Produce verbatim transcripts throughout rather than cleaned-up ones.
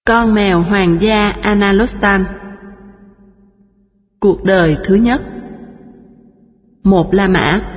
Con mèo hoàng gia Analostan. Cuộc đời thứ nhất. Một La Mã.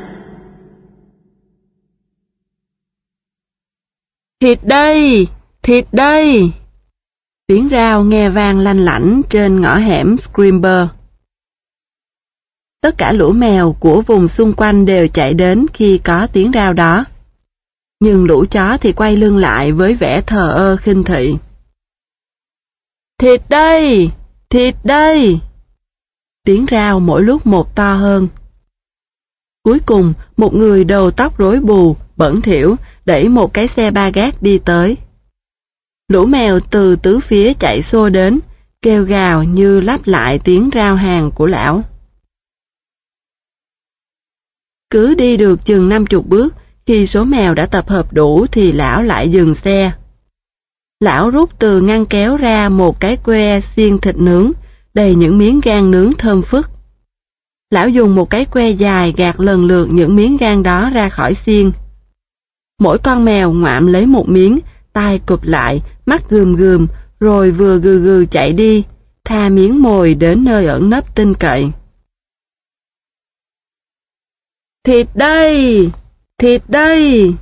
Thịt đây! Thịt đây! Tiếng rao nghe vang lanh lảnh trên ngõ hẻm Scrimber. Tất cả lũ mèo của vùng xung quanh đều chạy đến khi có tiếng rao đó. Nhưng lũ chó thì quay lưng lại với vẻ thờ ơ khinh thị. Thịt đây! Thịt đây! Tiếng rao mỗi lúc một to hơn. Cuối cùng, một người đầu tóc rối bù, bẩn thỉu, đẩy một cái xe ba gác đi tới. Lũ mèo từ tứ phía chạy xô đến, kêu gào như lắp lại tiếng rao hàng của lão. Cứ đi được chừng năm chục bước, khi số mèo đã tập hợp đủ thì lão lại dừng xe. Lão rút từ ngăn kéo ra một cái que xiên thịt nướng, đầy những miếng gan nướng thơm phức. Lão dùng một cái que dài gạt lần lượt những miếng gan đó ra khỏi xiên. Mỗi con mèo ngoạm lấy một miếng, tai cụp lại, mắt gườm gườm, rồi vừa gừ gừ chạy đi, tha miếng mồi đến nơi ẩn nấp tin cậy. Thịt đây! Thịt đây!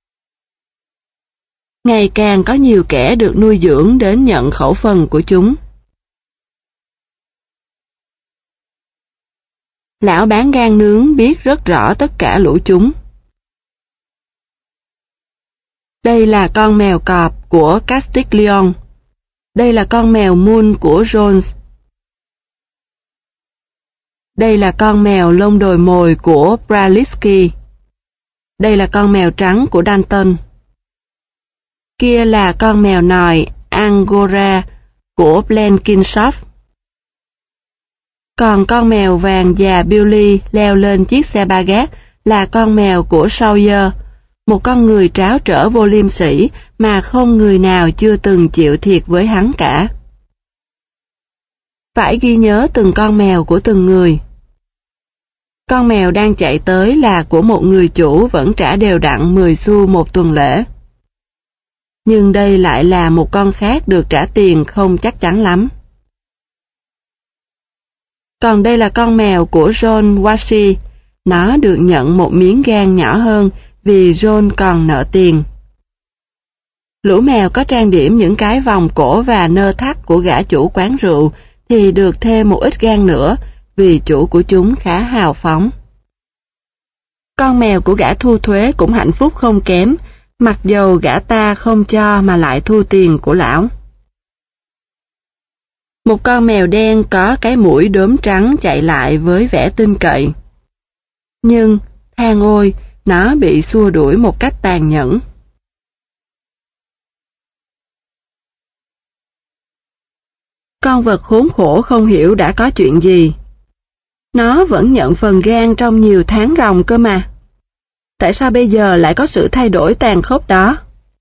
Ngày càng có nhiều kẻ được nuôi dưỡng đến nhận khẩu phần của chúng. Lão bán gan nướng biết rất rõ tất cả lũ chúng. Đây là con mèo cọp của Castiglione. Đây là con mèo Moon của Jones. Đây là con mèo lông đồi mồi của Braliski. Đây là con mèo trắng của Danton. Kia là con mèo nòi Angora của Blenkinshoff. Còn con mèo vàng già Billy leo lên chiếc xe ba gác là con mèo của Sawyer, một con người tráo trở vô liêm sỉ mà không người nào chưa từng chịu thiệt với hắn cả. Phải ghi nhớ từng con mèo của từng người. Con mèo đang chạy tới là của một người chủ vẫn trả đều đặn mười xu một tuần lễ. Nhưng đây lại là một con khác được trả tiền không chắc chắn lắm. Còn đây là con mèo của John Washi, nó được nhận một miếng gan nhỏ hơn vì John còn nợ tiền. Lũ mèo có trang điểm những cái vòng cổ và nơ thắt của gã chủ quán rượu thì được thêm một ít gan nữa vì chủ của chúng khá hào phóng. Con mèo của gã thu thuế cũng hạnh phúc không kém, mặc dầu gã ta không cho mà lại thu tiền của lão. Một con mèo đen có cái mũi đốm trắng chạy lại với vẻ tin cậy. Nhưng, than ôi, nó bị xua đuổi một cách tàn nhẫn. Con vật khốn khổ không hiểu đã có chuyện gì. Nó vẫn nhận phần gan trong nhiều tháng ròng cơ mà. Tại sao bây giờ lại có sự thay đổi tàn khốc đó?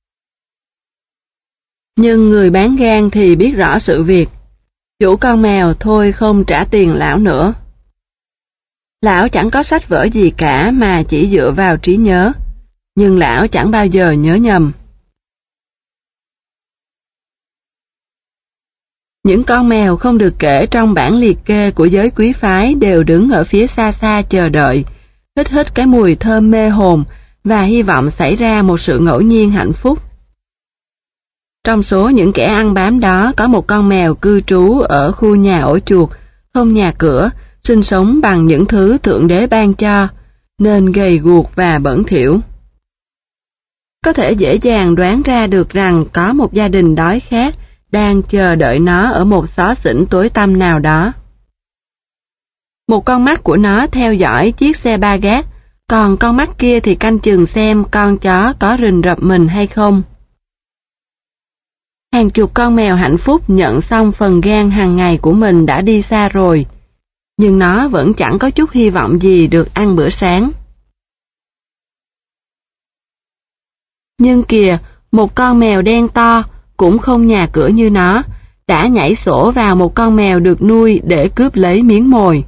Nhưng người bán gan thì biết rõ sự việc. Chủ con mèo thôi không trả tiền lão nữa. Lão chẳng có sách vở gì cả mà chỉ dựa vào trí nhớ. Nhưng lão chẳng bao giờ nhớ nhầm. Những con mèo không được kể trong bản liệt kê của giới quý phái đều đứng ở phía xa xa chờ đợi, hít hít cái mùi thơm mê hồn và hy vọng xảy ra một sự ngẫu nhiên hạnh phúc. Trong số những kẻ ăn bám đó có một con mèo cư trú ở khu nhà ổ chuột, không nhà cửa, sinh sống bằng những thứ Thượng Đế ban cho, nên gầy guộc và bẩn thỉu. Có thể dễ dàng đoán ra được rằng có một gia đình đói khát đang chờ đợi nó ở một xó xỉnh tối tăm nào đó. Một con mắt của nó theo dõi chiếc xe ba gác, còn con mắt kia thì canh chừng xem con chó có rình rập mình hay không. Hàng chục con mèo hạnh phúc nhận xong phần gan hàng ngày của mình đã đi xa rồi, nhưng nó vẫn chẳng có chút hy vọng gì được ăn bữa sáng. Nhưng kìa, một con mèo đen to, cũng không nhà cửa như nó, đã nhảy sổ vào một con mèo được nuôi để cướp lấy miếng mồi.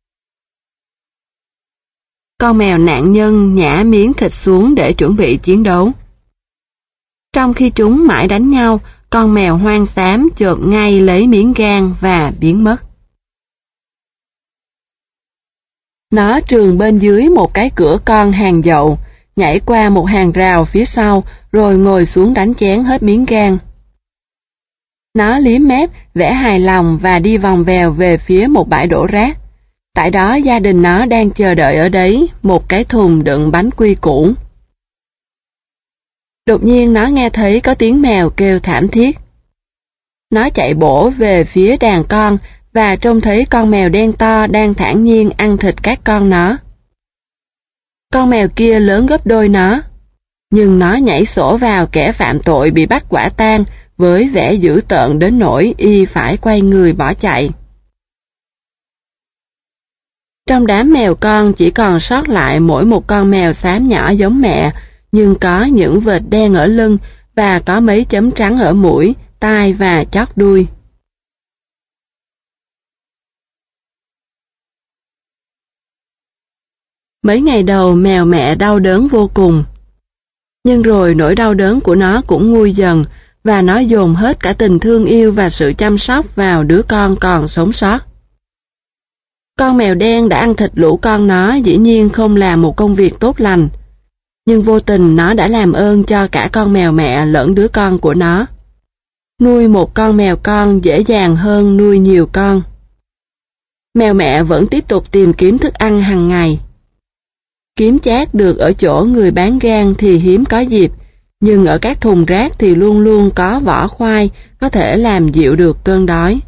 Con mèo nạn nhân nhả miếng thịt xuống để chuẩn bị chiến đấu. Trong khi chúng mãi đánh nhau, con mèo hoang xám chộp ngay lấy miếng gan và biến mất. Nó trườn bên dưới một cái cửa con hàng dậu, nhảy qua một hàng rào phía sau, rồi ngồi xuống đánh chén hết miếng gan. Nó liếm mép, vẻ hài lòng và đi vòng vèo về phía một bãi đổ rác. Tại đó gia đình nó đang chờ đợi ở đấy một cái thùng đựng bánh quy cũ. Đột nhiên nó nghe thấy có tiếng mèo kêu thảm thiết. Nó chạy bổ về phía đàn con và trông thấy con mèo đen to đang thản nhiên ăn thịt các con nó. Con mèo kia lớn gấp đôi nó, nhưng nó nhảy sổ vào kẻ phạm tội bị bắt quả tang với vẻ dữ tợn đến nỗi y phải quay người bỏ chạy. Trong đám mèo con chỉ còn sót lại mỗi một con mèo xám nhỏ giống mẹ, nhưng có những vệt đen ở lưng và có mấy chấm trắng ở mũi, tai và chót đuôi. Mấy ngày đầu mèo mẹ đau đớn vô cùng. Nhưng rồi nỗi đau đớn của nó cũng nguôi dần, và nó dồn hết cả tình thương yêu và sự chăm sóc vào đứa con còn sống sót. Con mèo đen đã ăn thịt lũ con nó dĩ nhiên không làm một công việc tốt lành, nhưng vô tình nó đã làm ơn cho cả con mèo mẹ lẫn đứa con của nó. Nuôi một con mèo con dễ dàng hơn nuôi nhiều con. Mèo mẹ vẫn tiếp tục tìm kiếm thức ăn hàng ngày. Kiếm chác được ở chỗ người bán gan thì hiếm có dịp, nhưng ở các thùng rác thì luôn luôn có vỏ khoai có thể làm dịu được cơn đói.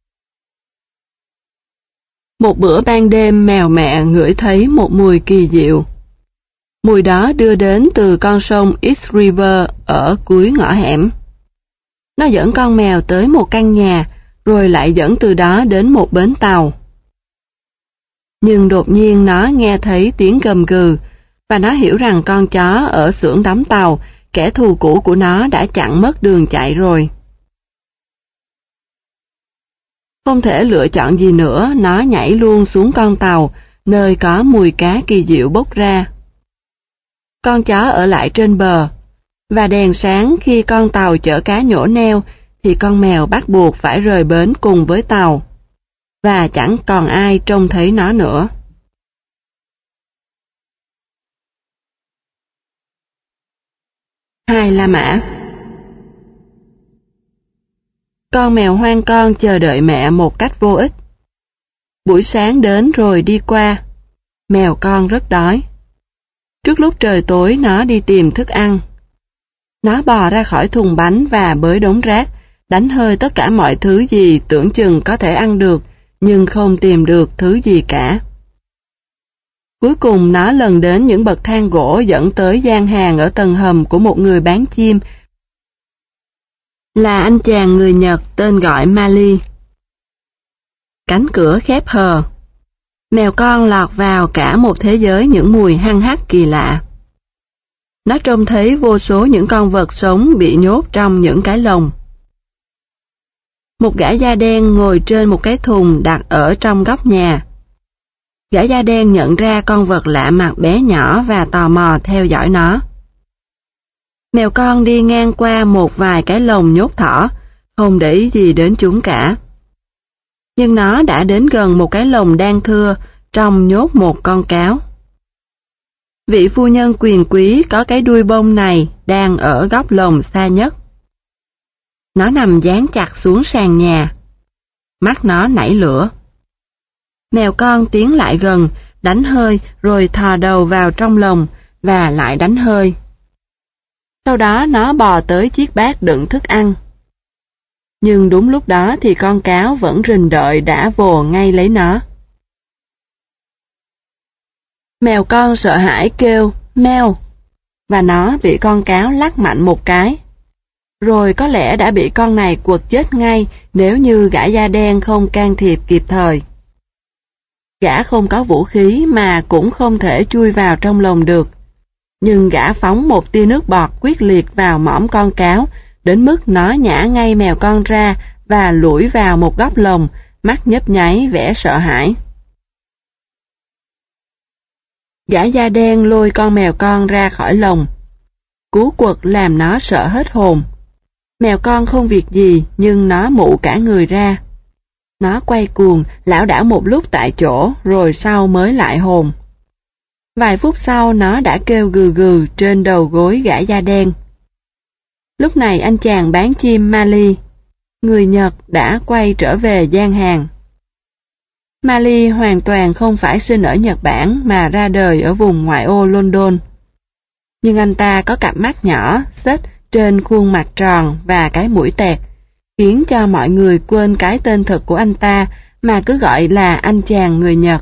Một bữa ban đêm mèo mẹ ngửi thấy một mùi kỳ diệu. Mùi đó đưa đến từ con sông East River ở cuối ngõ hẻm. Nó dẫn con mèo tới một căn nhà, rồi lại dẫn từ đó đến một bến tàu. Nhưng đột nhiên nó nghe thấy tiếng gầm gừ, và nó hiểu rằng con chó ở xưởng đóng tàu, kẻ thù cũ của nó đã chặn mất đường chạy rồi. Không thể lựa chọn gì nữa, nó nhảy luôn xuống con tàu, nơi có mùi cá kỳ diệu bốc ra. Con chó ở lại trên bờ, và đèn sáng khi con tàu chở cá nhổ neo, thì con mèo bắt buộc phải rời bến cùng với tàu, và chẳng còn ai trông thấy nó nữa. Hai La Mã. Con mèo hoang con chờ đợi mẹ một cách vô ích. Buổi sáng đến rồi đi qua, mèo con rất đói. Trước lúc trời tối nó đi tìm thức ăn. Nó bò ra khỏi thùng bánh và bới đống rác, đánh hơi tất cả mọi thứ gì tưởng chừng có thể ăn được, nhưng không tìm được thứ gì cả. Cuối cùng nó lần đến những bậc thang gỗ dẫn tới gian hàng ở tầng hầm của một người bán chim, là anh chàng người Nhật tên gọi Mali. Cánh cửa khép hờ. Mèo con lọt vào cả một thế giới những mùi hăng hắc kỳ lạ. Nó trông thấy vô số những con vật sống bị nhốt trong những cái lồng. Một gã da đen ngồi trên một cái thùng đặt ở trong góc nhà. Gã da đen nhận ra con vật lạ mặt bé nhỏ và tò mò theo dõi nó. Mèo con đi ngang qua một vài cái lồng nhốt thỏ, không để ý gì đến chúng cả. Nhưng nó đã đến gần một cái lồng đang thưa, trong nhốt một con cáo. Vị phu nhân quyền quý có cái đuôi bông này đang ở góc lồng xa nhất. Nó nằm dán chặt xuống sàn nhà. Mắt nó nảy lửa. Mèo con tiến lại gần, đánh hơi rồi thò đầu vào trong lồng và lại đánh hơi. Sau đó nó bò tới chiếc bát đựng thức ăn. Nhưng đúng lúc đó thì con cáo vẫn rình đợi đã vồ ngay lấy nó. Mèo con sợ hãi kêu meo, và nó bị con cáo lắc mạnh một cái. Rồi có lẽ đã bị con này quật chết ngay nếu như gã da đen không can thiệp kịp thời. Gã không có vũ khí mà cũng không thể chui vào trong lồng được. Nhưng gã phóng một tia nước bọt quyết liệt vào mõm con cáo, đến mức nó nhả ngay mèo con ra và lủi vào một góc lồng, mắt nhấp nháy vẻ sợ hãi. Gã da đen lôi con mèo con ra khỏi lồng. Cú quật làm nó sợ hết hồn. Mèo con không việc gì nhưng nó mụ cả người ra. Nó quay cuồng, lảo đảo một lúc tại chỗ rồi sau mới lại hồn. Vài phút sau nó đã kêu gừ gừ trên đầu gối gã da đen. Lúc này anh chàng bán chim Mali, người Nhật đã quay trở về gian hàng. Mali hoàn toàn không phải sinh ở Nhật Bản mà ra đời ở vùng ngoại ô London. Nhưng anh ta có cặp mắt nhỏ, xếch trên khuôn mặt tròn và cái mũi tẹt, khiến cho mọi người quên cái tên thật của anh ta mà cứ gọi là anh chàng người Nhật.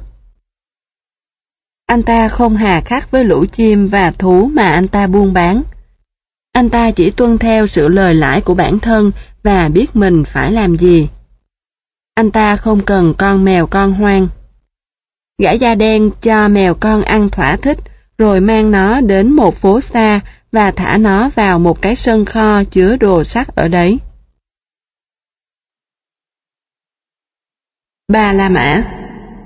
Anh ta không hà khắc với lũ chim và thú mà anh ta buôn bán. Anh ta chỉ tuân theo sự lời lãi của bản thân và biết mình phải làm gì. Anh ta không cần con mèo con hoang. Gã da đen cho mèo con ăn thỏa thích, rồi mang nó đến một phố xa và thả nó vào một cái sân kho chứa đồ sắt ở đấy. Ba La Mã.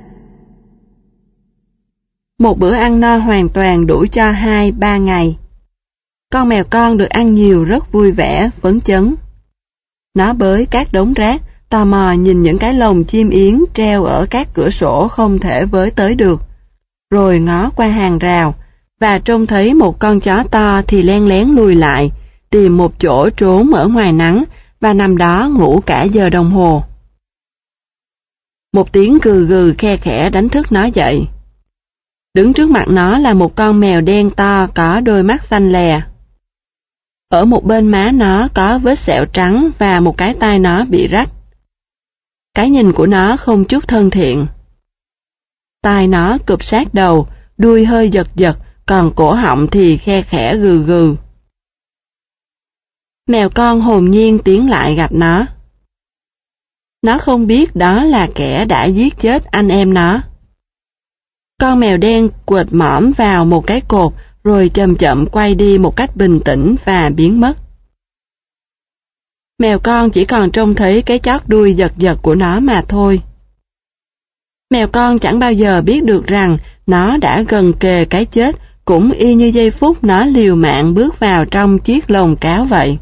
Một bữa ăn no hoàn toàn đủ cho hai ba ngày. Con mèo con được ăn nhiều rất vui vẻ, phấn chấn. Nó bới các đống rác, tò mò nhìn những cái lồng chim yến treo ở các cửa sổ không thể với tới được, rồi ngó qua hàng rào, và trông thấy một con chó to thì len lén lùi lại, tìm một chỗ trốn ở ngoài nắng, và nằm đó ngủ cả giờ đồng hồ. Một tiếng gừ gừ khe khẽ đánh thức nó dậy. Đứng trước mặt nó là một con mèo đen to có đôi mắt xanh lè. Ở một bên má nó có vết sẹo trắng và một cái tai nó bị rách. Cái nhìn của nó không chút thân thiện. Tai nó cụp sát đầu, đuôi hơi giật giật, còn cổ họng thì khe khẽ gừ gừ. Mèo con hồn nhiên tiến lại gặp nó. Nó không biết đó là kẻ đã giết chết anh em nó. Con mèo đen quệt mõm vào một cái cột rồi chậm chậm quay đi một cách bình tĩnh và biến mất. Mèo con chỉ còn trông thấy cái chót đuôi giật giật của nó mà thôi. Mèo con chẳng bao giờ biết được rằng nó đã gần kề cái chết, cũng y như giây phút nó liều mạng bước vào trong chiếc lồng cáo vậy.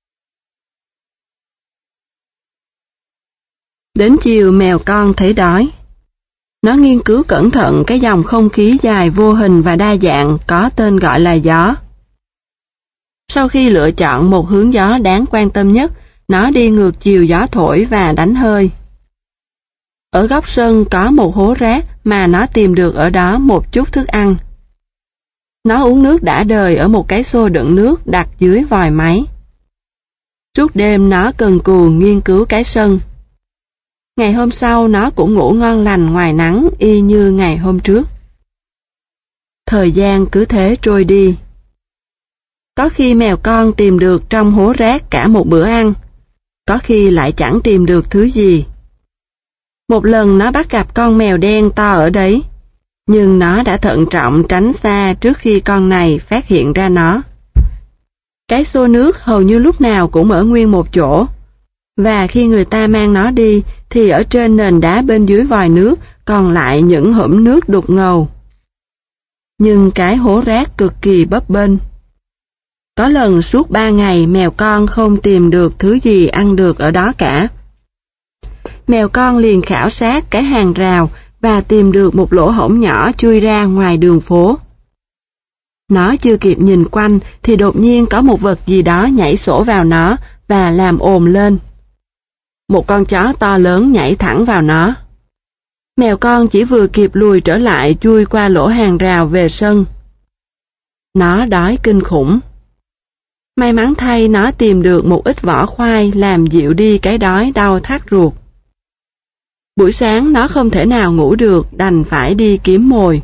Đến chiều mèo con thấy đói. Nó nghiên cứu cẩn thận cái dòng không khí dài vô hình và đa dạng có tên gọi là gió. Sau khi lựa chọn một hướng gió đáng quan tâm nhất, nó đi ngược chiều gió thổi và đánh hơi. Ở góc sân có một hố rác mà nó tìm được ở đó một chút thức ăn. Nó uống nước đã đời ở một cái xô đựng nước đặt dưới vòi máy. Suốt đêm nó cần cù nghiên cứu cái sân. Ngày hôm sau nó cũng ngủ ngon lành ngoài nắng y như ngày hôm trước. Thời gian cứ thế trôi đi. Có khi mèo con tìm được trong hố rác cả một bữa ăn, có khi lại chẳng tìm được thứ gì. Một lần nó bắt gặp con mèo đen to ở đấy, nhưng nó đã thận trọng tránh xa trước khi con này phát hiện ra nó. Cái xô nước hầu như lúc nào cũng ở nguyên một chỗ, và khi người ta mang nó đi thì ở trên nền đá bên dưới vòi nước còn lại những hũm nước đục ngầu. Nhưng cái hố rác cực kỳ bấp bênh. Có lần suốt ba ngày mèo con không tìm được thứ gì ăn được ở đó cả. Mèo con liền khảo sát cái hàng rào và tìm được một lỗ hổng nhỏ chui ra ngoài đường phố. Nó chưa kịp nhìn quanh thì đột nhiên có một vật gì đó nhảy sổ vào nó và làm ồn lên. Một con chó to lớn nhảy thẳng vào nó. Mèo con chỉ vừa kịp lùi trở lại chui qua lỗ hàng rào về sân. Nó đói kinh khủng. May mắn thay nó tìm được một ít vỏ khoai làm dịu đi cái đói đau thắt ruột. Buổi sáng nó không thể nào ngủ được, đành phải đi kiếm mồi.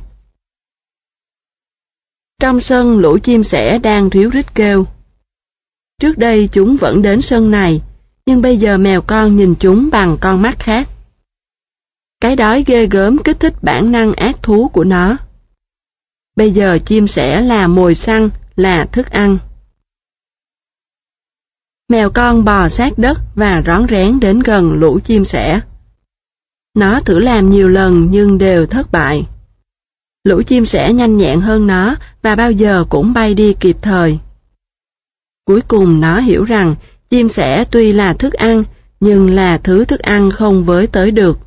Trong sân lũ chim sẻ đang ríu rít kêu. Trước đây chúng vẫn đến sân này, nhưng bây giờ mèo con nhìn chúng bằng con mắt khác. Cái đói ghê gớm kích thích bản năng ác thú của nó. Bây giờ chim sẻ là mồi săn, là thức ăn. Mèo con bò sát đất và rón rén đến gần lũ chim sẻ. Nó thử làm nhiều lần nhưng đều thất bại. Lũ chim sẻ nhanh nhẹn hơn nó và bao giờ cũng bay đi kịp thời. Cuối cùng nó hiểu rằng Chim sẻ tuy là thức ăn, nhưng là thứ thức ăn không với tới được.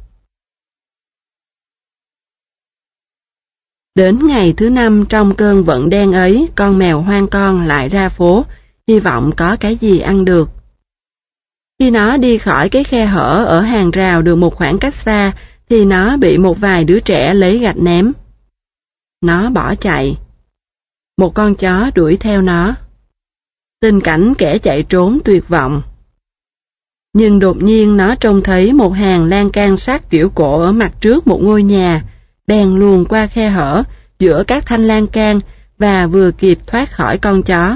Đến ngày thứ năm trong cơn vận đen ấy, con mèo hoang con lại ra phố, hy vọng có cái gì ăn được. Khi nó đi khỏi cái khe hở ở hàng rào được một khoảng cách xa, thì nó bị một vài đứa trẻ lấy gạch ném. Nó bỏ chạy. Một con chó đuổi theo nó. Tình cảnh kẻ chạy trốn tuyệt vọng. Nhưng đột nhiên nó trông thấy một hàng lan can sắt kiểu cổ ở mặt trước một ngôi nhà, bèn luồn qua khe hở giữa các thanh lan can và vừa kịp thoát khỏi con chó.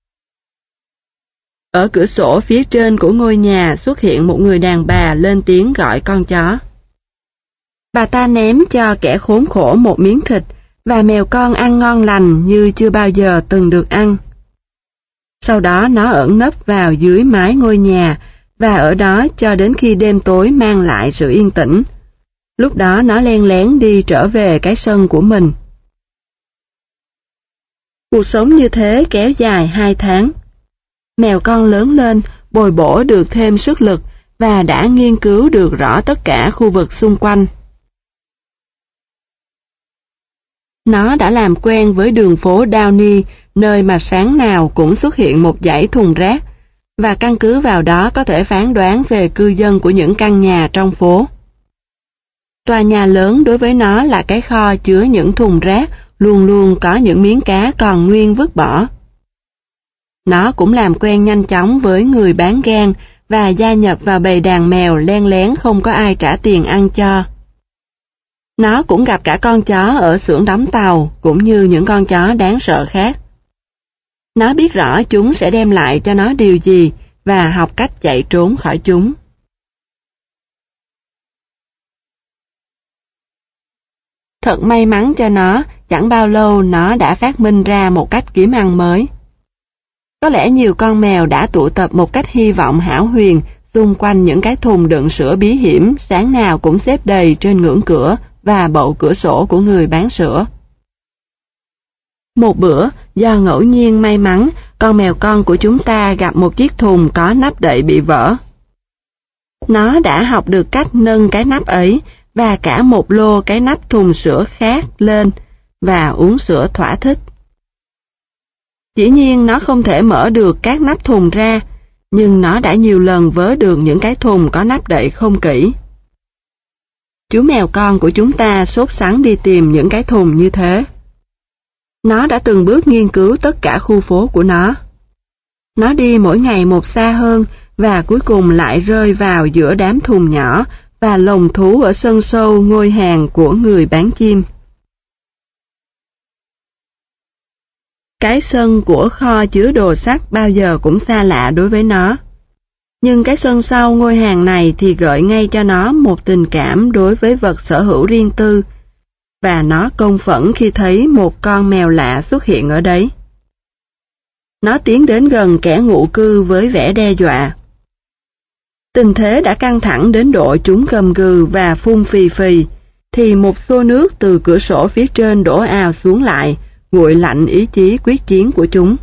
Ở cửa sổ phía trên của ngôi nhà xuất hiện một người đàn bà lên tiếng gọi con chó. Bà ta ném cho kẻ khốn khổ một miếng thịt và mèo con ăn ngon lành như chưa bao giờ từng được ăn. Sau đó nó ẩn nấp vào dưới mái ngôi nhà và ở đó cho đến khi đêm tối mang lại sự yên tĩnh. Lúc đó nó len lén đi trở về cái sân của mình. Cuộc sống như thế kéo dài hai tháng. Mèo con lớn lên, bồi bổ được thêm sức lực và đã nghiên cứu được rõ tất cả khu vực xung quanh. Nó đã làm quen với đường phố Downey, nơi mà sáng nào cũng xuất hiện một dãy thùng rác, và căn cứ vào đó có thể phán đoán về cư dân của những căn nhà trong phố. Tòa nhà lớn đối với nó là cái kho chứa những thùng rác, luôn luôn có những miếng cá còn nguyên vứt bỏ. Nó cũng làm quen nhanh chóng với người bán gan và gia nhập vào bầy đàn mèo len lén không có ai trả tiền ăn cho. Nó cũng gặp cả con chó ở xưởng đóng tàu, cũng như những con chó đáng sợ khác. Nó biết rõ chúng sẽ đem lại cho nó điều gì và học cách chạy trốn khỏi chúng. Thật may mắn cho nó, chẳng bao lâu nó đã phát minh ra một cách kiếm ăn mới. Có lẽ nhiều con mèo đã tụ tập một cách hy vọng hão huyền xung quanh những cái thùng đựng sữa bí hiểm sáng nào cũng xếp đầy trên ngưỡng cửa và bậu cửa sổ của người bán sữa. Một bữa, do ngẫu nhiên may mắn, con mèo con của chúng ta gặp một chiếc thùng có nắp đậy bị vỡ. Nó đã học được cách nâng cái nắp ấy và cả một lô cái nắp thùng sữa khác lên và uống sữa thỏa thích. Dĩ nhiên nó không thể mở được các nắp thùng ra, nhưng nó đã nhiều lần vớ được những cái thùng có nắp đậy không kỹ. Chú mèo con của chúng ta sốt sắng đi tìm những cái thùng như thế. Nó đã từng bước nghiên cứu tất cả khu phố của nó. Nó đi mỗi ngày một xa hơn và cuối cùng lại rơi vào giữa đám thùng nhỏ và lồng thú ở sân sâu ngôi hàng của người bán chim. Cái sân của kho chứa đồ sắt bao giờ cũng xa lạ đối với nó. Nhưng cái sân sau ngôi hàng này thì gợi ngay cho nó một tình cảm đối với vật sở hữu riêng tư, và nó công phẫn khi thấy một con mèo lạ xuất hiện ở đấy. Nó tiến đến gần kẻ ngụ cư với vẻ đe dọa. Tình thế đã căng thẳng đến độ chúng gầm gừ và phun phì phì, thì một xô nước từ cửa sổ phía trên đổ ào xuống lại, nguội lạnh ý chí quyết chiến của chúng.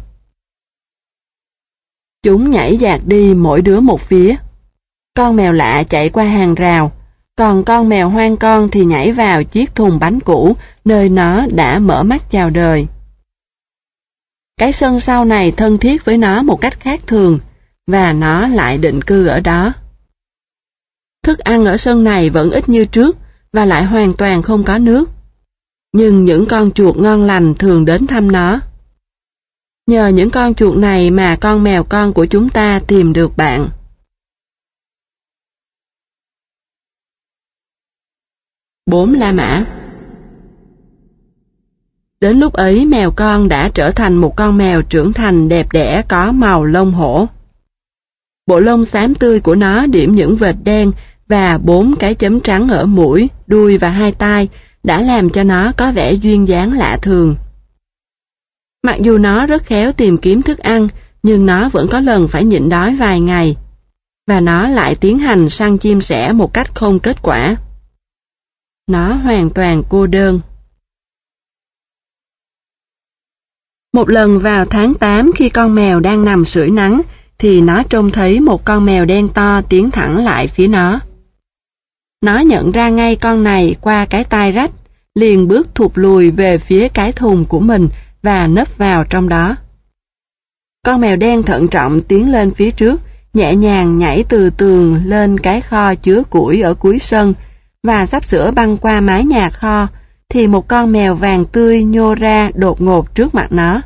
Chúng nhảy dạt đi mỗi đứa một phía. Con mèo lạ chạy qua hàng rào, còn con mèo hoang con thì nhảy vào chiếc thùng bánh cũ, nơi nó đã mở mắt chào đời. Cái sân sau này thân thiết với nó một cách khác thường, và nó lại định cư ở đó. Thức ăn ở sân này vẫn ít như trước, và lại hoàn toàn không có nước. Nhưng những con chuột ngon lành thường đến thăm nó. Nhờ những con chuột này mà con mèo con của chúng ta tìm được bạn. Bốn La Mã. Đến lúc ấy mèo con đã trở thành một con mèo trưởng thành đẹp đẽ có màu lông hổ. Bộ lông xám tươi của nó điểm những vệt đen và bốn cái chấm trắng ở mũi, đuôi và hai tai đã làm cho nó có vẻ duyên dáng lạ thường. Mặc dù nó rất khéo tìm kiếm thức ăn, nhưng nó vẫn có lần phải nhịn đói vài ngày, và nó lại tiến hành săn chim sẻ một cách không kết quả. Nó hoàn toàn cô đơn. Một lần vào tháng tám khi con mèo đang nằm sưởi nắng, thì nó trông thấy một con mèo đen to tiến thẳng lại phía nó. Nó nhận ra ngay con này qua cái tai rách, liền bước thụt lùi về phía cái thùng của mình và nấp vào trong đó. Con mèo đen thận trọng tiến lên phía trước, nhẹ nhàng nhảy từ tường lên cái kho chứa củi ở cuối sân, và sắp sửa băng qua mái nhà kho, thì một con mèo vàng tươi nhô ra đột ngột trước mặt nó.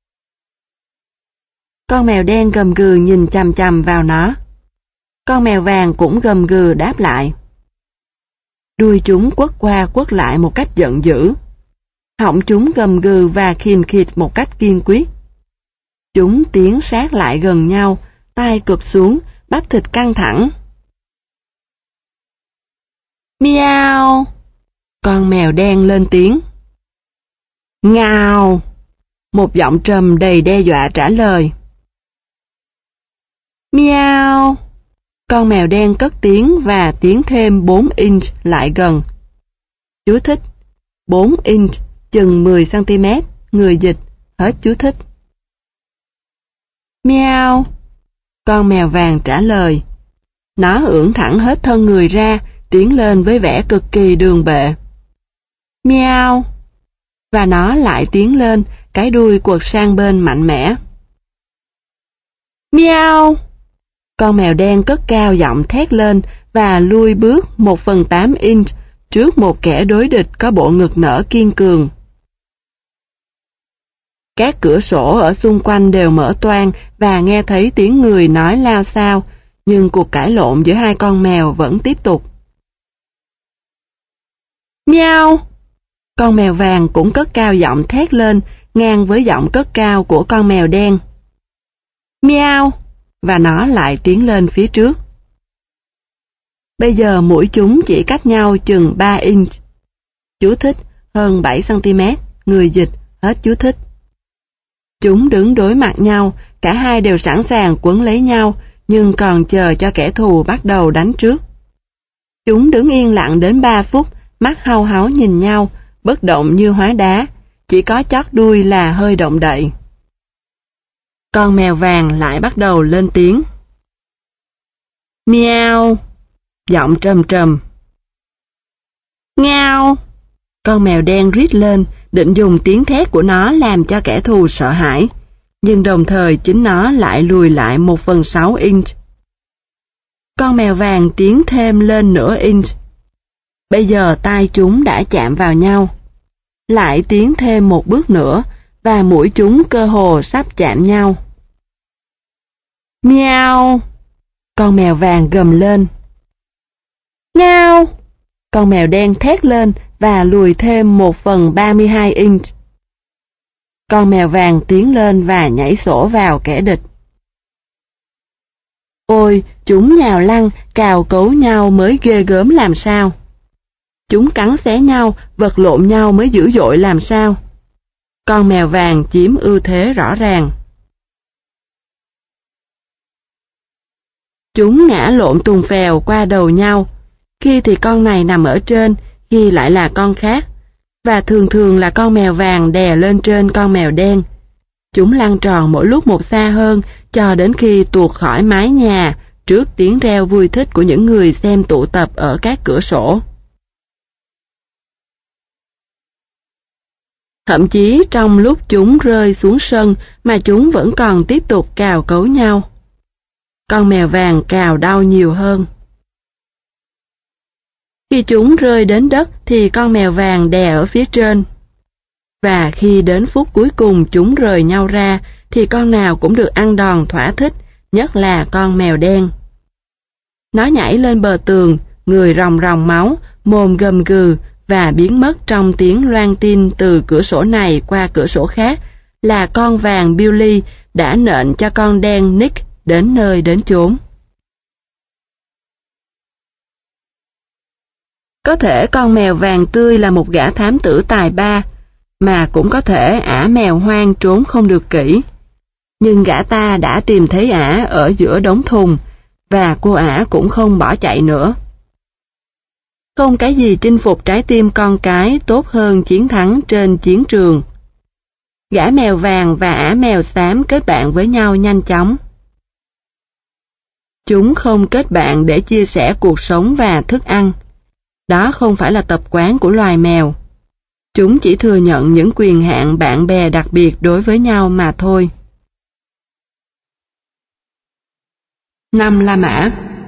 Con mèo đen gầm gừ nhìn chằm chằm vào nó. Con mèo vàng cũng gầm gừ đáp lại. Đuôi chúng quất qua quất lại một cách giận dữ. Họng chúng gầm gừ và khìn khịt một cách kiên quyết. Chúng tiến sát lại gần nhau, tai cụp xuống, bắp thịt căng thẳng. Miau! Con mèo đen lên tiếng. Ngao! Một giọng trầm đầy đe dọa trả lời. Miau! Con mèo đen cất tiếng và tiến thêm bốn inch lại gần. Chú thích: bốn inch, chừng mười xăng-ti-mét, người dịch, hết chú thích. Miau! Con mèo vàng trả lời. Nó ưỡn thẳng hết thân người ra, tiến lên với vẻ cực kỳ đường bệ. Miau! Và nó lại tiến lên, cái đuôi quật sang bên mạnh mẽ. Miau! Con mèo đen cất cao giọng thét lên và lui bước một phần tám inch trước một kẻ đối địch có bộ ngực nở kiên cường. Các cửa sổ ở xung quanh đều mở toang và nghe thấy tiếng người nói lao xao, nhưng cuộc cãi lộn giữa hai con mèo vẫn tiếp tục. Miau! Con mèo vàng cũng cất cao giọng thét lên, ngang với giọng cất cao của con mèo đen. Miau! Và nó lại tiến lên phía trước. Bây giờ mũi chúng chỉ cách nhau chừng ba inch. Chú thích: hơn bảy xăng-ti-mét, người dịch, hết chú thích. Chúng đứng đối mặt nhau, cả hai đều sẵn sàng quấn lấy nhau, nhưng còn chờ cho kẻ thù bắt đầu đánh trước. Chúng đứng yên lặng đến ba phút, mắt hau háu nhìn nhau, bất động như hóa đá, chỉ có chót đuôi là hơi động đậy. Con mèo vàng lại bắt đầu lên tiếng. Miau! Giọng trầm trầm. Ngao! Con mèo đen rít lên, định dùng tiếng thét của nó làm cho kẻ thù sợ hãi, nhưng đồng thời chính nó lại lùi lại một phần sáu inch. Con mèo vàng tiến thêm lên nửa inch. Bây giờ tai chúng đã chạm vào nhau. Lại tiến thêm một bước nữa, và mũi chúng cơ hồ sắp chạm nhau. Miau! Con mèo vàng gầm lên. Ngao! Con mèo đen thét lên và lùi thêm một phần ba mươi hai inch. Con mèo vàng tiến lên và nhảy sổ vào kẻ địch. Ôi, chúng nhào lăn, cào cấu nhau mới ghê gớm làm sao. Chúng cắn xé nhau, vật lộn nhau mới dữ dội làm sao. Con mèo vàng chiếm ưu thế rõ ràng. Chúng ngã lộn tùng phèo qua đầu nhau, khi thì con này nằm ở trên, khi lại là con khác, và thường thường là con mèo vàng đè lên trên con mèo đen. Chúng lăn tròn mỗi lúc một xa hơn, cho đến khi tuột khỏi mái nhà, trước tiếng reo vui thích của những người xem tụ tập ở các cửa sổ. Thậm chí trong lúc chúng rơi xuống sân mà chúng vẫn còn tiếp tục cào cấu nhau. Con mèo vàng cào đau nhiều hơn. Khi chúng rơi đến đất thì con mèo vàng đè ở phía trên. Và khi đến phút cuối cùng chúng rời nhau ra thì con nào cũng được ăn đòn thỏa thích, nhất là con mèo đen. Nó nhảy lên bờ tường, người ròng ròng máu, mồm gầm gừ và biến mất trong tiếng loan tin từ cửa sổ này qua cửa sổ khác, là con vàng Billy đã nện cho con đen Nick đến nơi đến chốn. Có thể con mèo vàng tươi là một gã thám tử tài ba, mà cũng có thể ả mèo hoang trốn không được kỹ. Nhưng gã ta đã tìm thấy ả ở giữa đống thùng, và cô ả cũng không bỏ chạy nữa. Không cái gì chinh phục trái tim con cái tốt hơn chiến thắng trên chiến trường. Gã mèo vàng và ả mèo xám kết bạn với nhau nhanh chóng. Chúng không kết bạn để chia sẻ cuộc sống và thức ăn. Đó không phải là tập quán của loài mèo. Chúng chỉ thừa nhận những quyền hạn bạn bè đặc biệt đối với nhau mà thôi. Năm La Mã.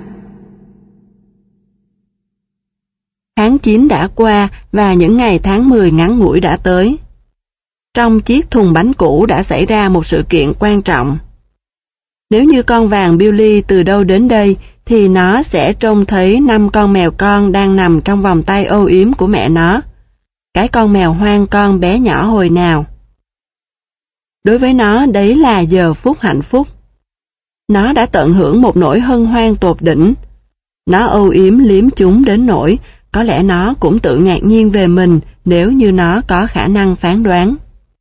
Tháng chín đã qua và những ngày tháng mười ngắn ngủi đã tới. Trong chiếc thùng bánh cũ đã xảy ra một sự kiện quan trọng. Nếu như con vàng Billy từ đâu đến đây, thì nó sẽ trông thấy năm con mèo con đang nằm trong vòng tay âu yếm của mẹ nó. Cái con mèo hoang con bé nhỏ hồi nào. Đối với nó, đấy là giờ phút hạnh phúc. Nó đã tận hưởng một nỗi hân hoan tột đỉnh. Nó âu yếm liếm chúng đến nỗi, có lẽ nó cũng tự ngạc nhiên về mình nếu như nó có khả năng phán đoán.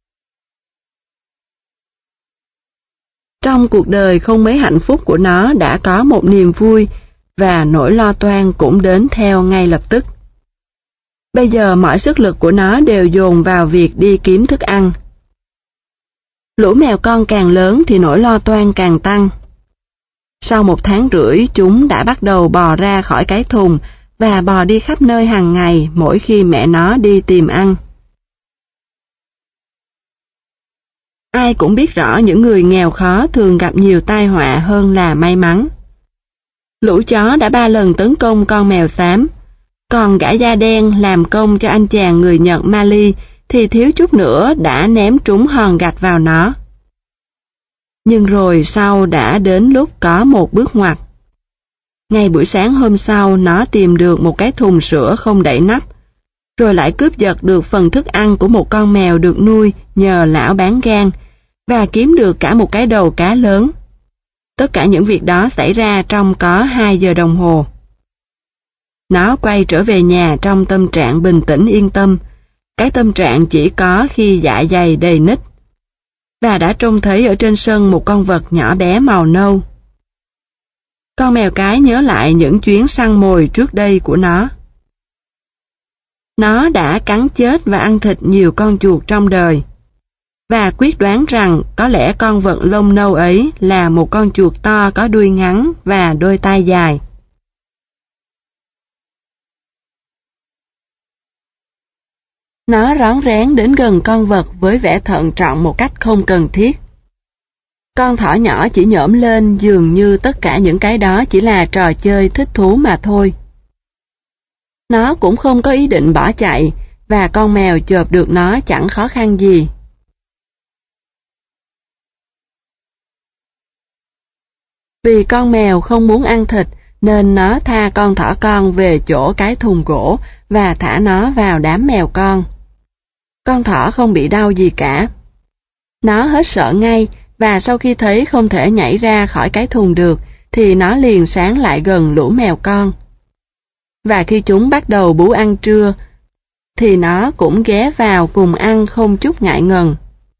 Trong cuộc đời không mấy hạnh phúc của nó đã có một niềm vui, và nỗi lo toan cũng đến theo ngay lập tức. Bây giờ mọi sức lực của nó đều dồn vào việc đi kiếm thức ăn. Lũ mèo con càng lớn thì nỗi lo toan càng tăng. Sau một tháng rưỡi, chúng đã bắt đầu bò ra khỏi cái thùng và bò đi khắp nơi hàng ngày mỗi khi mẹ nó đi tìm ăn. Ai cũng biết rõ những người nghèo khó thường gặp nhiều tai họa hơn là may mắn. Lũ chó đã ba lần tấn công con mèo xám, còn gã da đen làm công cho anh chàng người Nhật Mali thì thiếu chút nữa đã ném trúng hòn gạch vào nó. Nhưng rồi sau đã đến lúc có một bước ngoặt. Ngay buổi sáng hôm sau, nó tìm được một cái thùng sữa không đậy nắp, rồi lại cướp giật được phần thức ăn của một con mèo được nuôi nhờ lão bán gan, và kiếm được cả một cái đầu cá lớn. Tất cả những việc đó xảy ra trong có hai giờ đồng hồ. Nó quay trở về nhà trong tâm trạng bình tĩnh yên tâm, cái tâm trạng chỉ có khi dạ dày đầy nít, và đã trông thấy ở trên sân một con vật nhỏ bé màu nâu. Con mèo cái nhớ lại những chuyến săn mồi trước đây của nó. Nó đã cắn chết và ăn thịt nhiều con chuột trong đời, và quyết đoán rằng có lẽ con vật lông nâu ấy là một con chuột to có đuôi ngắn và đôi tai dài. Nó rón rén đến gần con vật với vẻ thận trọng một cách không cần thiết. Con thỏ nhỏ chỉ nhổm lên dường như tất cả những cái đó chỉ là trò chơi thích thú mà thôi. Nó cũng không có ý định bỏ chạy, và con mèo chộp được nó chẳng khó khăn gì. Vì con mèo không muốn ăn thịt, nên nó tha con thỏ con về chỗ cái thùng gỗ và thả nó vào đám mèo con. Con thỏ không bị đau gì cả. Nó hết sợ ngay, và sau khi thấy không thể nhảy ra khỏi cái thùng được, thì nó liền sáng lại gần lũ mèo con. Và khi chúng bắt đầu bú ăn trưa, thì nó cũng ghé vào cùng ăn không chút ngại ngần.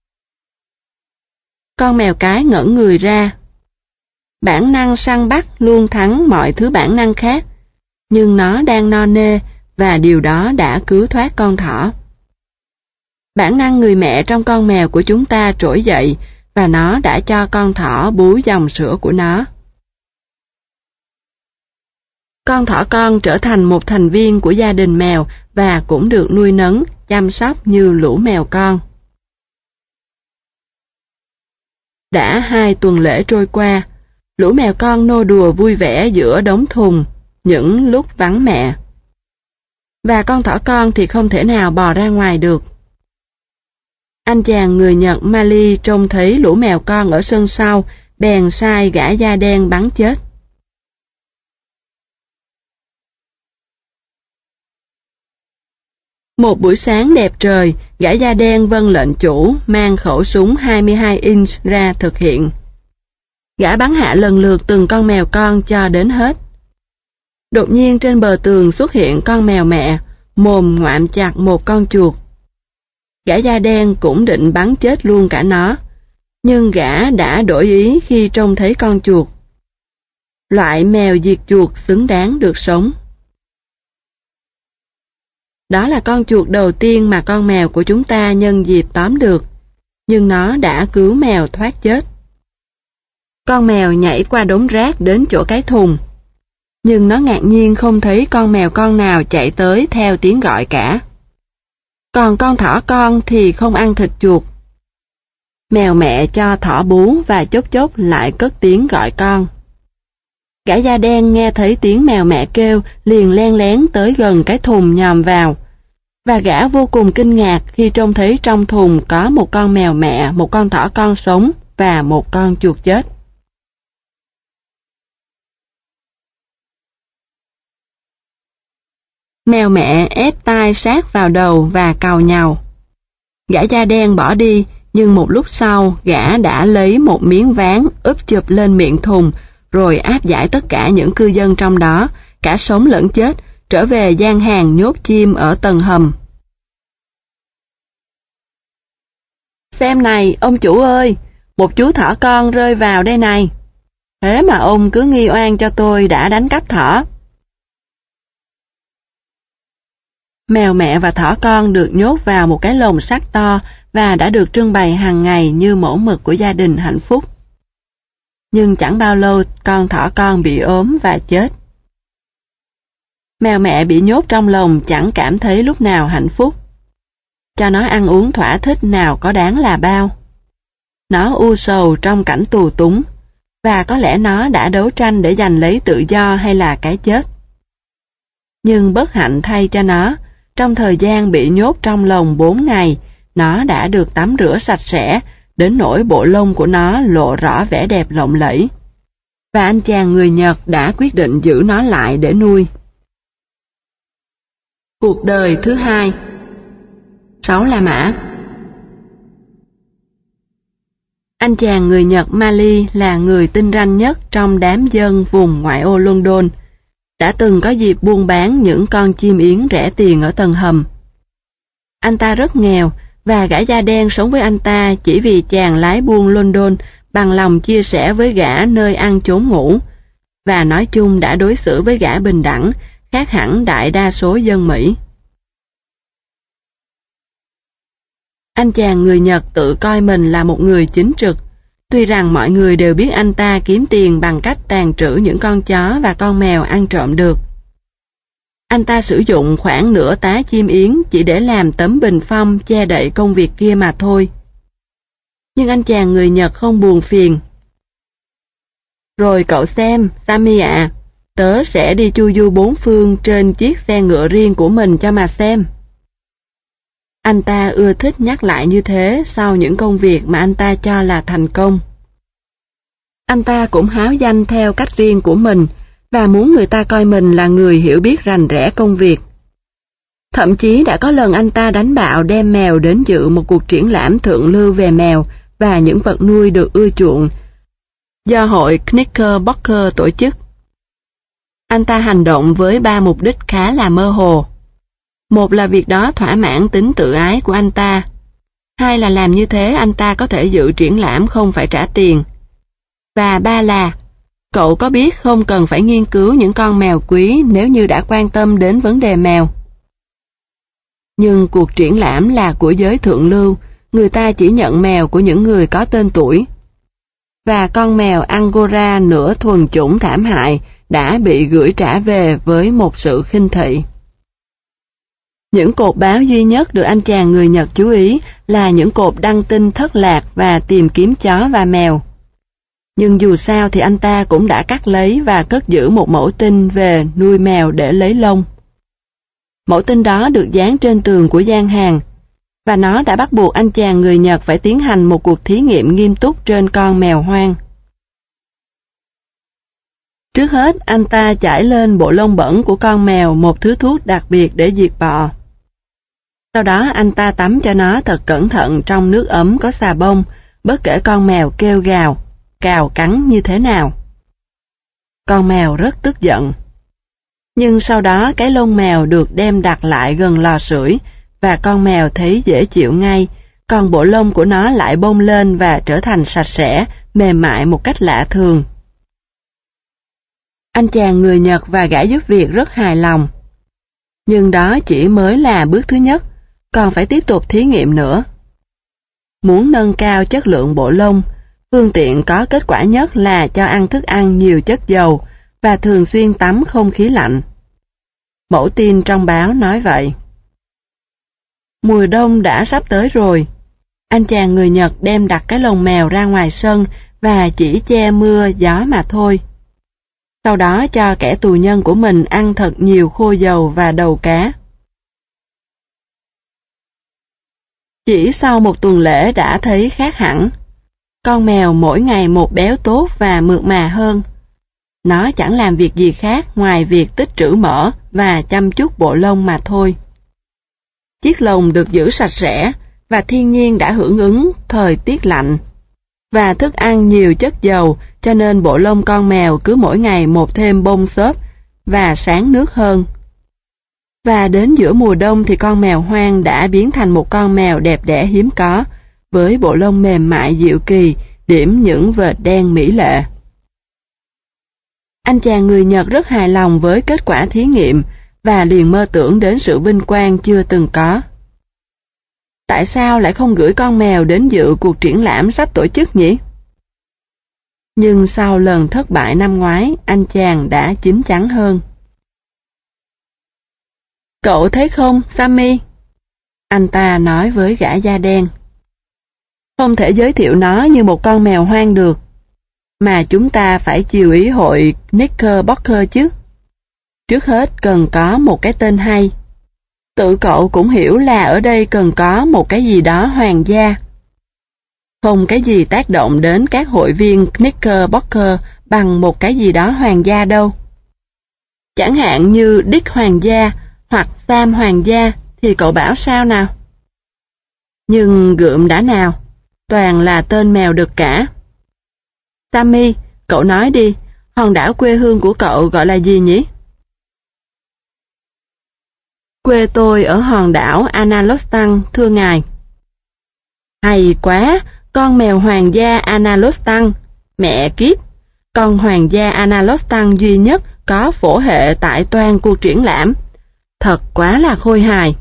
Con mèo cái ngẩn người ra. Bản năng săn bắt luôn thắng mọi thứ bản năng khác, nhưng nó đang no nê, và điều đó đã cứu thoát con thỏ. Bản năng người mẹ trong con mèo của chúng ta trỗi dậy, và nó đã cho con thỏ bú dòng sữa của nó. Con thỏ con trở thành một thành viên của gia đình mèo và cũng được nuôi nấng, chăm sóc như lũ mèo con. Đã hai tuần lễ trôi qua, lũ mèo con nô đùa vui vẻ giữa đống thùng, những lúc vắng mẹ. Và con thỏ con thì không thể nào bò ra ngoài được. Anh chàng người Nhật Mali trông thấy lũ mèo con ở sân sau, bèn sai gã da đen bắn chết. Một buổi sáng đẹp trời, gã da đen vâng lệnh chủ mang khẩu súng hai mươi hai inch ra thực hiện. Gã bắn hạ lần lượt từng con mèo con cho đến hết. Đột nhiên trên bờ tường xuất hiện con mèo mẹ, mồm ngoạm chặt một con chuột. Gã da đen cũng định bắn chết luôn cả nó, nhưng gã đã đổi ý khi trông thấy con chuột. Loại mèo diệt chuột xứng đáng được sống. Đó là con chuột đầu tiên mà con mèo của chúng ta nhân dịp tóm được, nhưng nó đã cứu mèo thoát chết. Con mèo nhảy qua đống rác đến chỗ cái thùng. Nhưng nó ngạc nhiên không thấy con mèo con nào chạy tới theo tiếng gọi cả. Còn con thỏ con thì không ăn thịt chuột. Mèo mẹ cho thỏ bú và chốc chốc lại cất tiếng gọi con. Gã da đen nghe thấy tiếng mèo mẹ kêu liền len lén tới gần cái thùng nhòm vào. Và gã vô cùng kinh ngạc khi trông thấy trong thùng có một con mèo mẹ, một con thỏ con sống và một con chuột chết. Mèo mẹ ép tai sát vào đầu và càu nhàu. Gã da đen bỏ đi, nhưng một lúc sau gã đã lấy một miếng ván úp chụp lên miệng thùng, rồi áp giải tất cả những cư dân trong đó, cả sống lẫn chết, trở về gian hàng nhốt chim ở tầng hầm. Xem này, ông chủ ơi, một chú thỏ con rơi vào đây này. Thế mà ông cứ nghi oan cho tôi đã đánh cắp thỏ. Mèo mẹ và thỏ con được nhốt vào một cái lồng sắt to và đã được trưng bày hàng ngày như mẫu mực của gia đình hạnh phúc. Nhưng chẳng bao lâu con thỏ con bị ốm và chết. Mèo mẹ bị nhốt trong lồng chẳng cảm thấy lúc nào hạnh phúc. Cho nó ăn uống thỏa thích nào có đáng là bao. Nó u sầu trong cảnh tù túng, và có lẽ nó đã đấu tranh để giành lấy tự do hay là cái chết. Nhưng bất hạnh thay cho nó, trong thời gian bị nhốt trong lồng bốn ngày, nó đã được tắm rửa sạch sẽ, đến nỗi bộ lông của nó lộ rõ vẻ đẹp lộng lẫy. Và anh chàng người Nhật đã quyết định giữ nó lại để nuôi. Cuộc đời thứ hai. Sáu La Mã. Anh chàng người Nhật Mali là người tinh ranh nhất trong đám dân vùng ngoại ô London, đã từng có dịp buôn bán những con chim yến rẻ tiền ở tầng hầm. Anh ta rất nghèo, và gã da đen sống với anh ta chỉ vì chàng lái buôn London bằng lòng chia sẻ với gã nơi ăn chốn ngủ, và nói chung đã đối xử với gã bình đẳng, khác hẳn đại đa số dân Mỹ. Anh chàng người Nhật tự coi mình là một người chính trực, tuy rằng mọi người đều biết anh ta kiếm tiền bằng cách tàn trữ những con chó và con mèo ăn trộm được. Anh ta sử dụng khoảng nửa tá chim yến chỉ để làm tấm bình phong che đậy công việc kia mà thôi. Nhưng anh chàng người Nhật không buồn phiền. Rồi cậu xem, Sammy ạ, tớ sẽ đi chu du bốn phương trên chiếc xe ngựa riêng của mình cho mà xem. Anh ta ưa thích nhắc lại như thế sau những công việc mà anh ta cho là thành công. Anh ta cũng háo danh theo cách riêng của mình, và muốn người ta coi mình là người hiểu biết rành rẽ công việc. Thậm chí đã có lần anh ta đánh bạo đem mèo đến dự một cuộc triển lãm thượng lưu về mèo và những vật nuôi được ưa chuộng do hội Knickerbocker tổ chức. Anh ta hành động với ba mục đích khá là mơ hồ. Một là việc đó thỏa mãn tính tự ái của anh ta. Hai là làm như thế anh ta có thể dự triển lãm không phải trả tiền. Và ba là, cậu có biết không cần phải nghiên cứu những con mèo quý nếu như đã quan tâm đến vấn đề mèo. Nhưng cuộc triển lãm là của giới thượng lưu, người ta chỉ nhận mèo của những người có tên tuổi. Và con mèo Angora nửa thuần chủng thảm hại đã bị gửi trả về với một sự khinh thị. Những cột báo duy nhất được anh chàng người Nhật chú ý là những cột đăng tin thất lạc và tìm kiếm chó và mèo. Nhưng dù sao thì anh ta cũng đã cắt lấy và cất giữ một mẫu tin về nuôi mèo để lấy lông. Mẫu tin đó được dán trên tường của gian hàng, và nó đã bắt buộc anh chàng người Nhật phải tiến hành một cuộc thí nghiệm nghiêm túc trên con mèo hoang. Trước hết, anh ta chải lên bộ lông bẩn của con mèo một thứ thuốc đặc biệt để diệt bọ. Sau đó anh ta tắm cho nó thật cẩn thận trong nước ấm có xà bông, bất kể con mèo kêu gào, cào cắn như thế nào. Con mèo rất tức giận. Nhưng sau đó cái lông mèo được đem đặt lại gần lò sưởi, và con mèo thấy dễ chịu ngay, còn bộ lông của nó lại bông lên và trở thành sạch sẽ, mềm mại một cách lạ thường. Anh chàng người Nhật và gã giúp việc rất hài lòng. Nhưng đó chỉ mới là bước thứ nhất, còn phải tiếp tục thí nghiệm nữa. Muốn nâng cao chất lượng bộ lông, Phương tiện có kết quả nhất là cho ăn thức ăn nhiều chất dầu và thường xuyên tắm không khí lạnh. Mẫu tin trong báo nói vậy. Mùa đông đã sắp tới rồi. Anh chàng người Nhật đem đặt cái lồng mèo ra ngoài sân và chỉ che mưa gió mà thôi. Sau đó cho kẻ tù nhân của mình ăn thật nhiều khô dầu và đầu cá. Chỉ sau một tuần lễ đã thấy khác hẳn. Con mèo mỗi ngày một béo tốt và mượt mà hơn. Nó chẳng làm việc gì khác ngoài việc tích trữ mỡ và chăm chút bộ lông mà thôi. Chiếc lồng được giữ sạch sẽ và thiên nhiên đã hưởng ứng thời tiết lạnh. Và thức ăn nhiều chất dầu cho nên bộ lông con mèo cứ mỗi ngày một thêm bông xốp và sáng nước hơn. Và đến giữa mùa đông thì con mèo hoang đã biến thành một con mèo đẹp đẽ hiếm có, với bộ lông mềm mại dịu kỳ, điểm những vệt đen mỹ lệ. Anh chàng người Nhật rất hài lòng với kết quả thí nghiệm và liền mơ tưởng đến sự vinh quang chưa từng có. Tại sao lại không gửi con mèo đến dự cuộc triển lãm sắp tổ chức nhỉ? Nhưng sau lần thất bại năm ngoái, anh chàng đã chín chắn hơn. Cậu thấy không, Sammy? Anh ta nói với gã da đen. Không thể giới thiệu nó như một con mèo hoang được, mà chúng ta phải chiều ý hội Knickerbocker chứ. Trước hết cần có một cái tên hay. Tự cậu cũng hiểu là ở đây cần có một cái gì đó hoàng gia. Không cái gì tác động đến các hội viên Knickerbocker bằng một cái gì đó hoàng gia đâu. Chẳng hạn như Dick hoàng gia hoặc Sam hoàng gia thì cậu bảo sao nào? Nhưng gượm đã nào, toàn là tên mèo đực cả. Sammy, cậu nói đi, hòn đảo quê hương của cậu gọi là gì nhỉ? Quê tôi ở hòn đảo Analostan, thưa ngài. Hay quá, con mèo hoàng gia Analostan, mẹ kiếp, con hoàng gia Analostan duy nhất có phổ hệ tại toàn cuộc triển lãm. Thật quá là khôi hài.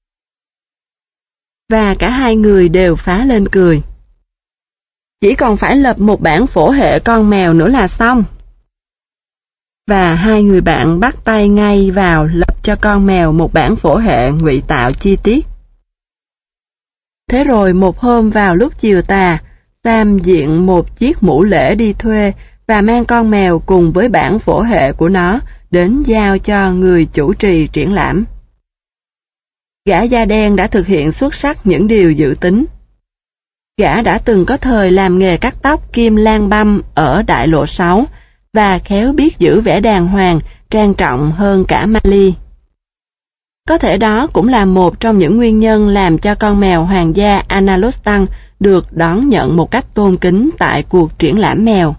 Và cả hai người đều phá lên cười. Chỉ còn phải lập một bản phổ hệ con mèo nữa là xong. Và hai người bạn bắt tay ngay vào lập cho con mèo một bản phổ hệ ngụy tạo chi tiết. Thế rồi một hôm vào lúc chiều tà, Sam diện một chiếc mũ lễ đi thuê và mang con mèo cùng với bản phổ hệ của nó đến giao cho người chủ trì triển lãm. Gã da đen đã thực hiện xuất sắc những điều dự tính. Gã đã từng có thời làm nghề cắt tóc kim lang băm ở đại lộ sáu và khéo biết giữ vẻ đàng hoàng, trang trọng hơn cả Mali. Có thể đó cũng là một trong những nguyên nhân làm cho con mèo hoàng gia Analostan được đón nhận một cách tôn kính tại cuộc triển lãm mèo.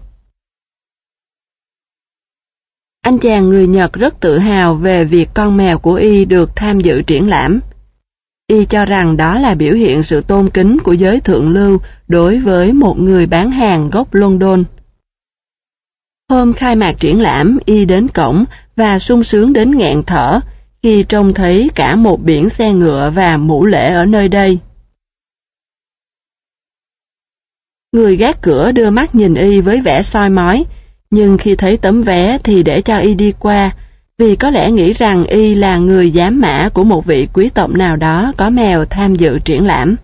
Anh chàng người Nhật rất tự hào về việc con mèo của y được tham dự triển lãm. Y cho rằng đó là biểu hiện sự tôn kính của giới thượng lưu đối với một người bán hàng gốc London. Hôm khai mạc triển lãm, y đến cổng và sung sướng đến nghẹn thở khi trông thấy cả một biển xe ngựa và mũ lễ ở nơi đây. Người gác cửa đưa mắt nhìn y với vẻ soi mói, nhưng khi thấy tấm vé thì để cho y đi qua, vì có lẽ nghĩ rằng y là người giám mã của một vị quý tộc nào đó có mèo tham dự triển lãm.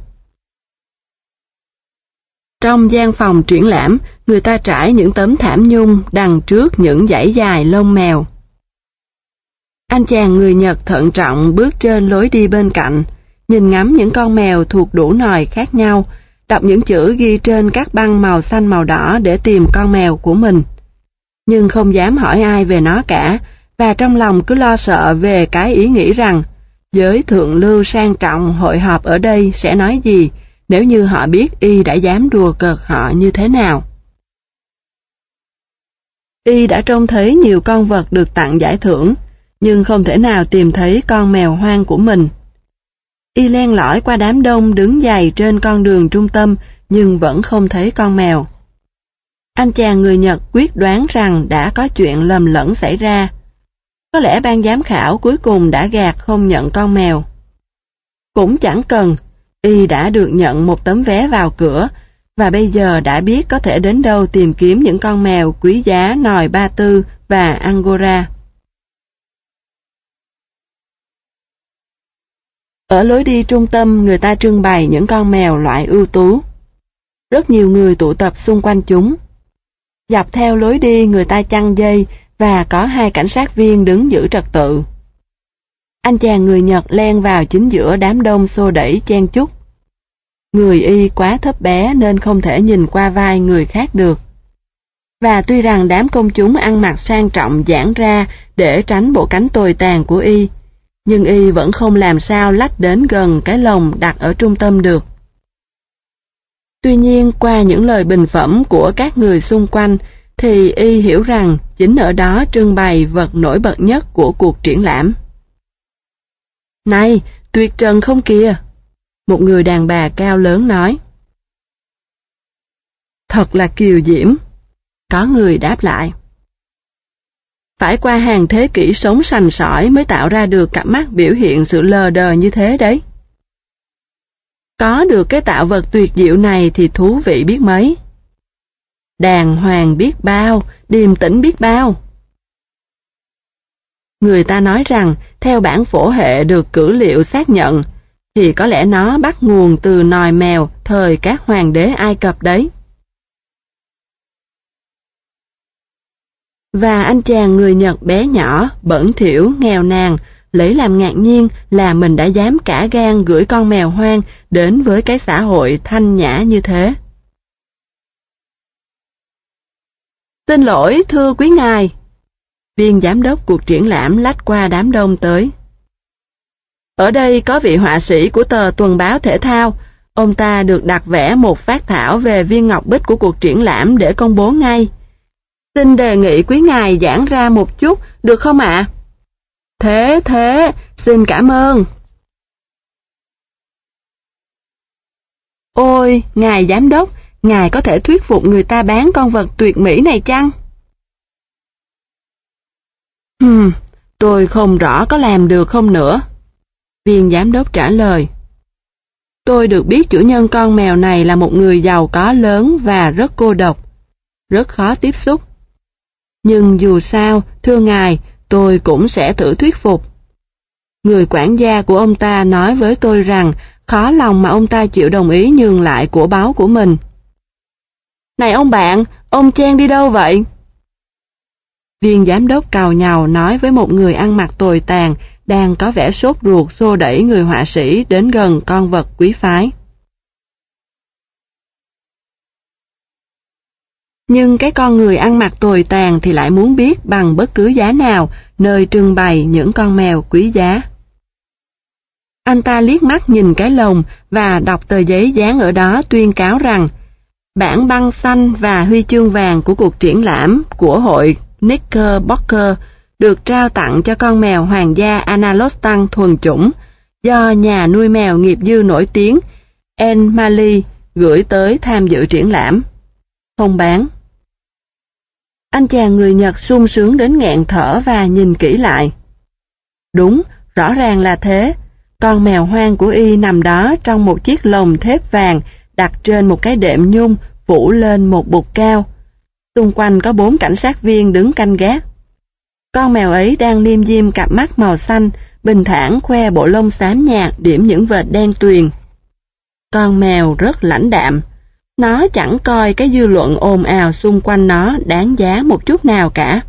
Trong gian phòng triển lãm, người ta trải những tấm thảm nhung đằng trước những dãy dài lông mèo. Anh chàng người Nhật thận trọng bước trên lối đi bên cạnh, nhìn ngắm những con mèo thuộc đủ nòi khác nhau, đọc những chữ ghi trên các băng màu xanh màu đỏ để tìm con mèo của mình. Nhưng không dám hỏi ai về nó cả, và trong lòng cứ lo sợ về cái ý nghĩ rằng giới thượng lưu sang trọng hội họp ở đây sẽ nói gì nếu như họ biết y đã dám đùa cợt họ như thế nào. Y đã trông thấy nhiều con vật được tặng giải thưởng, nhưng không thể nào tìm thấy con mèo hoang của mình. Y len lỏi qua đám đông đứng dày trên con đường trung tâm, nhưng vẫn không thấy con mèo. Anh chàng người Nhật quyết đoán rằng đã có chuyện lầm lẫn xảy ra. Có lẽ ban giám khảo cuối cùng đã gạt không nhận con mèo. Cũng chẳng cần, y đã được nhận một tấm vé vào cửa, và bây giờ đã biết có thể đến đâu tìm kiếm những con mèo quý giá nòi Ba Tư và Angora. Ở lối đi trung tâm, người ta trưng bày những con mèo loại ưu tú. Rất nhiều người tụ tập xung quanh chúng. Dọc theo lối đi, người ta chằng dây và có hai cảnh sát viên đứng giữ trật tự. Anh chàng người Nhật len vào chính giữa đám đông xô đẩy chen chúc. Người y quá thấp bé nên không thể nhìn qua vai người khác được. Và tuy rằng đám công chúng ăn mặc sang trọng giãn ra để tránh bộ cánh tồi tàn của y, nhưng y vẫn không làm sao lách đến gần cái lồng đặt ở trung tâm được. Tuy nhiên, qua những lời bình phẩm của các người xung quanh, thì y hiểu rằng chính ở đó trưng bày vật nổi bật nhất của cuộc triển lãm. Này, tuyệt trần không kìa! Một người đàn bà cao lớn nói. Thật là kiều diễm. Có người đáp lại. Phải qua hàng thế kỷ sống sành sỏi mới tạo ra được cặp mắt biểu hiện sự lờ đờ như thế đấy. Có được cái tạo vật tuyệt diệu này thì thú vị biết mấy. Đàng hoàng biết bao, điềm tĩnh biết bao. Người ta nói rằng, theo bản phổ hệ được cử liệu xác nhận, thì có lẽ nó bắt nguồn từ nòi mèo thời các hoàng đế Ai Cập đấy. Và anh chàng người Nhật bé nhỏ, bẩn thỉu, nghèo nàn, lấy làm ngạc nhiên là mình đã dám cả gan gửi con mèo hoang đến với cái xã hội thanh nhã như thế. Xin lỗi, thưa quý ngài. Viên giám đốc cuộc triển lãm lách qua đám đông tới. Ở đây có vị họa sĩ của tờ Tuần báo Thể thao. Ông ta được đặt vẽ một phác thảo về viên ngọc bích của cuộc triển lãm để công bố ngay. Xin đề nghị quý ngài giảng ra một chút, được không ạ? Thế thế, xin cảm ơn. Ôi, ngài giám đốc, ngài có thể thuyết phục người ta bán con vật tuyệt mỹ này chăng? Hừm, tôi không rõ có làm được không nữa. Viên giám đốc trả lời. Tôi được biết chủ nhân con mèo này là một người giàu có lớn và rất cô độc, rất khó tiếp xúc. Nhưng dù sao, thưa ngài, tôi cũng sẽ thử thuyết phục. Người quản gia của ông ta nói với tôi rằng khó lòng mà ông ta chịu đồng ý nhường lại của báu của mình. Này ông bạn, ông chen đi đâu vậy? Viên giám đốc càu nhàu nói với một người ăn mặc tồi tàn đang có vẻ sốt ruột xô đẩy người họa sĩ đến gần con vật quý phái. Nhưng cái con người ăn mặc tồi tàn thì lại muốn biết bằng bất cứ giá nào nơi trưng bày những con mèo quý giá. Anh ta liếc mắt nhìn cái lồng và đọc tờ giấy dán ở đó tuyên cáo rằng bảng băng xanh và huy chương vàng của cuộc triển lãm của hội Knickerbocker được trao tặng cho con mèo hoàng gia Analostan thuần chủng do nhà nuôi mèo nghiệp dư nổi tiếng En Mali gửi tới tham dự triển lãm. Không bán. Anh chàng người Nhật sung sướng đến nghẹn thở và nhìn kỹ lại. Đúng, rõ ràng là thế. Con mèo hoang của y nằm đó trong một chiếc lồng thép vàng đặt trên một cái đệm nhung phủ lên một bục cao. Xung quanh có bốn cảnh sát viên đứng canh gác. Con mèo ấy đang liêm diêm cặp mắt màu xanh, bình thản khoe bộ lông xám nhạt điểm những vệt đen tuyền. Con mèo rất lãnh đạm. Nó chẳng coi cái dư luận ồn ào xung quanh nó đáng giá một chút nào cả.